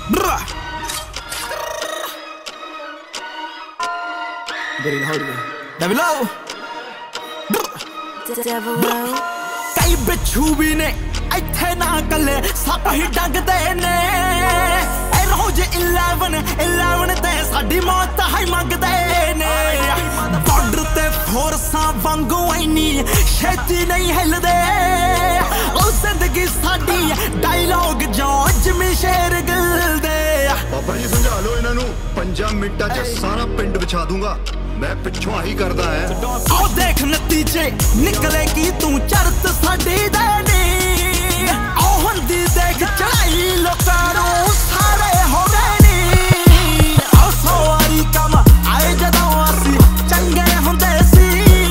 कई बिच्छू भी ने इत्थे ना कले सब ही डगदे ने रोज 11 ते साडी मौत ही मंगदे ने बॉर्डर ते फोर्सां वांगू इन्नी छेती नहीं हिलदे ओ जिंदगी साडी डायलॉग जो जिमी शेर गिलदे बाबा जी समझा लो इन्हां नू 5 मिनटां च सारा पिंड विछा दूंगा मैं पिछों आही करदा है आओ देख नतीजे निकले की तू चरत साडी देनी आओ हुंदी देख चढ़ाई लोकां नू सारे हो गए नी आओ सवारी कम आए जदों असी चंगे हुंदे सी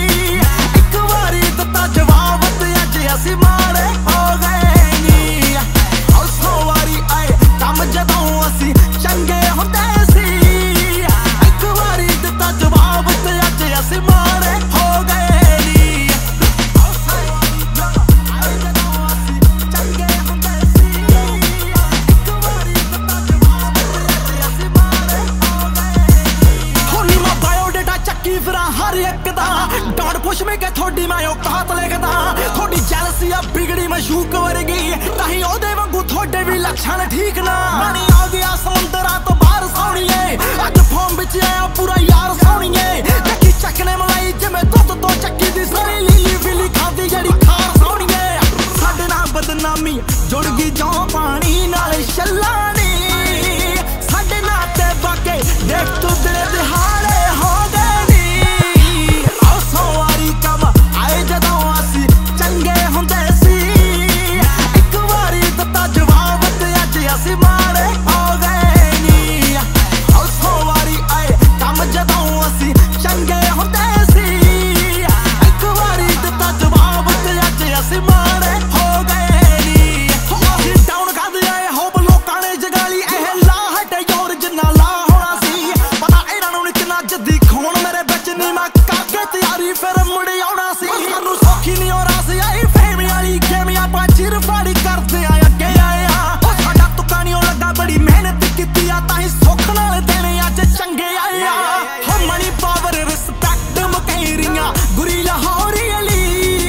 एक वारी दित्ता जवाब ते अज असी माड़े हो गए नी आओ सवारी आए कम जदों असी चंगे हुंदे सी एक वारी दित्ता जवाब ते अज असी माड़े हो गए नी आओ सवारी कम आए जदों असी चंगे हुंदे सी एक वारी दित्ता जवाब ते अज असी माड़े हो गए थोड़ी मैं बायोडेटा चक्की फिरां हर एक दा डॉट पुश में के थोड़ी मैं औकात लिखदा थोड़ी जेलसी आ बिगड़ी मैं शूक वर्गी ताही ओदे वांगू थोड़े भी लक्षण ठीक ना पानी आ गया समुंदरा तो बाहर सोहणीए अज फॉर्म विच आया पूरा यार सोहणीए चक्की चकने मलाई जिवें दुध तो चक्की दी सारी लीली फिली खादी जड़ी खार सोहणीए साडे नाल बदनामी जुड़ गई जो पानी नाल छल्लानी साडे नाल ते बाके देख तू दिले दिहाड़े हो गए नी आओ सवारी कम आए जदों असी चंगे हुंदे सी एक वारी दित्ता जवाब ते अज असी माड़े हो गए नी आओ सवारी आए कम जदों असी चंगे हुंदे सी एक वारी दित्ता जवाब ते अज असी माड़े हो गए नी असी डाउन करदे आए होप लोकां ने जगाली एह लाहट योर जिन्ना ला होना सी पता इन्हां नूं कितना जद्दी खून मेरे बिच नी मैं करके तैयारी फिर मुड़ आउणा सी सानू सौखी नहीं हो रहा सी आई फेम वाली गेम आपां चिर फाड़ी करदे आए अगे आए ओ साडा तुक्का नहीं लगा बड़ी मेहनत कीती आ ताही सुख नाल देने अज चंगे आए हो money power respect Mukerian Guri Lahori Ali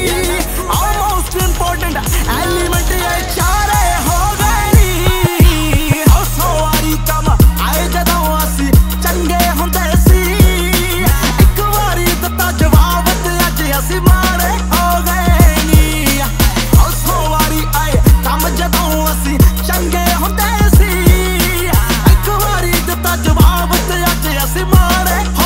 most important element ये चारे हो गए नी ओ सवारी कम आए जदों असी चंगे हुंदे सी एक वारी दित्ता जवाब ते अज असी माड़े हो गए नी ओ सवारी आए कम जदों असी चंगे हुंदे सी एक वारी दित्ता जवाब ते अज असी माड़े